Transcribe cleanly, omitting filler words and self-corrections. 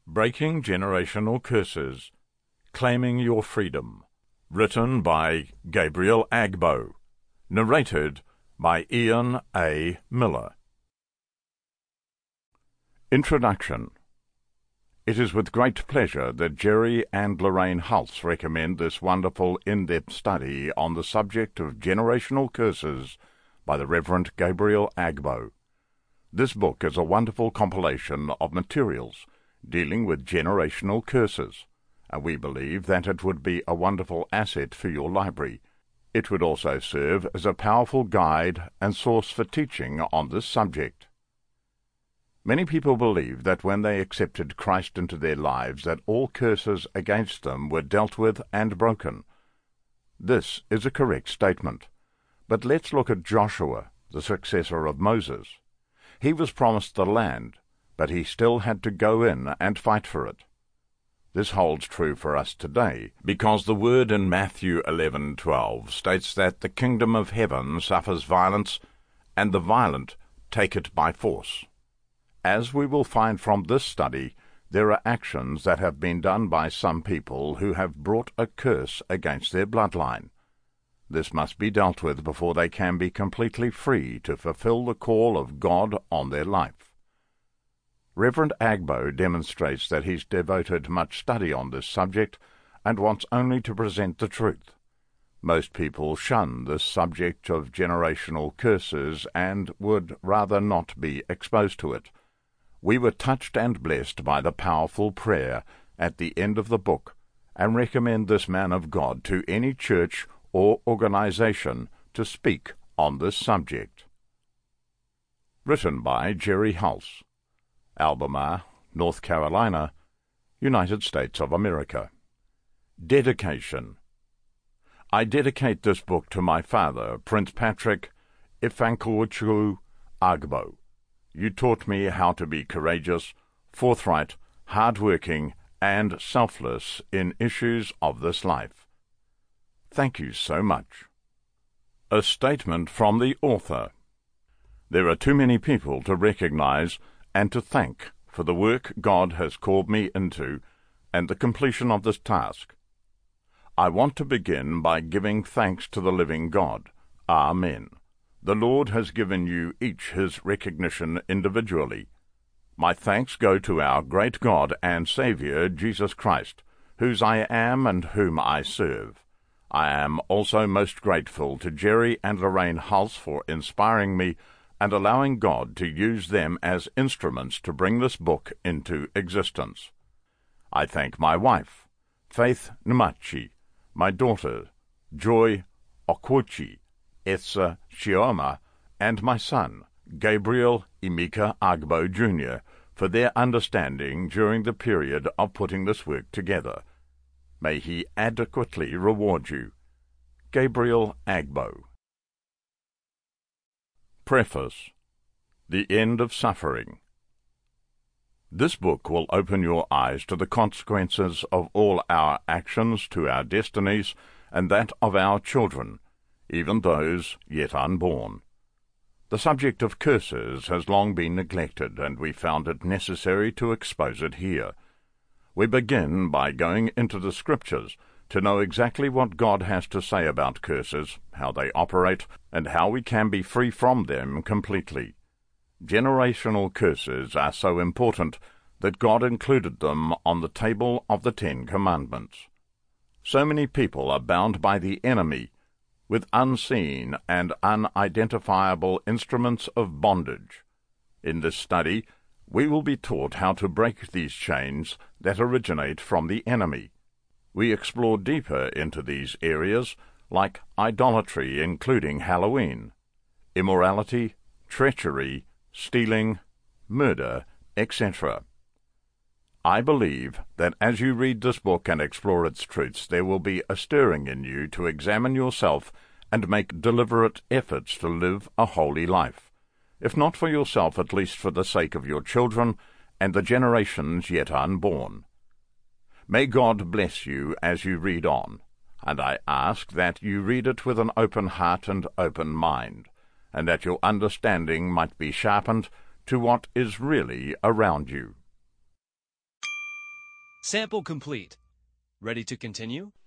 Breaking Generational Curses, Claiming Your Freedom, written by Gabriel Agbo, narrated by Ian A. Miller. Introduction. It is with great pleasure that Jerry and Lorraine Hulse recommend this wonderful in-depth study on the subject of generational curses by the Reverend Gabriel Agbo. This book is a wonderful compilation of materials dealing with generational curses, and we believe that it would be a wonderful asset for your library. It would also serve as a powerful guide and source for teaching on this subject. Many people believe that when they accepted Christ into their lives that all curses against them were dealt with and broken. This is a correct statement. But let's look at Joshua, the successor of Moses. He was promised the land, but he still had to go in and fight for it. This holds true for us today, because the word in Matthew 11:12 states that the kingdom of heaven suffers violence, and the violent take it by force. As we will find from this study, there are actions that have been done by some people who have brought a curse against their bloodline. This must be dealt with before they can be completely free to fulfill the call of God on their life. Reverend Agbo demonstrates that he's devoted much study on this subject and wants only to present the truth. Most people shun this subject of generational curses and would rather not be exposed to it. We were touched and blessed by the powerful prayer at the end of the book, and recommend this man of God to any church or organization to speak on this subject. Written by Jerry Hulse, Albemarle, North Carolina, United States of America. Dedication. I dedicate this book to my father, Prince Patrick Ifankuchu Agbo. You taught me how to be courageous, forthright, hard-working, and selfless in issues of this life. Thank you so much. A statement from the author. There are too many people to recognize and to thank for the work God has called me into and the completion of this task. I want to begin by giving thanks to the living God. Amen. The Lord has given you each his recognition individually. My thanks go to our great God and Saviour, Jesus Christ, whose I am and whom I serve. I am also most grateful to Jerry and Lorraine Hulse for inspiring me and allowing God to use them as instruments to bring this book into existence. I thank my wife, Faith Nmachi, my daughter, Joy Okwochi, Etsa Shioma, and my son, Gabriel Emeka Agbo Jr., for their understanding during the period of putting this work together. May he adequately reward you. Gabriel Agbo. Preface. The End of Suffering. This book will open your eyes to the consequences of all our actions, to our destinies, and that of our children, even those yet unborn. The subject of curses has long been neglected, and we found it necessary to expose it here. We begin by going into the Scriptures to know exactly what God has to say about curses, how they operate, and how we can be free from them completely. Generational curses are so important that God included them on the table of the 10 Commandments. So many people are bound by the enemy with unseen and unidentifiable instruments of bondage. In this study, we will be taught how to break these chains that originate from the enemy. We explore deeper into these areas, like idolatry, including Halloween, immorality, treachery, stealing, murder, etc. I believe that as you read this book and explore its truths, there will be a stirring in you to examine yourself and make deliberate efforts to live a holy life, if not for yourself, at least for the sake of your children and the generations yet unborn. May God bless you as you read on, and I ask that you read it with an open heart and open mind, and that your understanding might be sharpened to what is really around you. Sample complete. Ready to continue?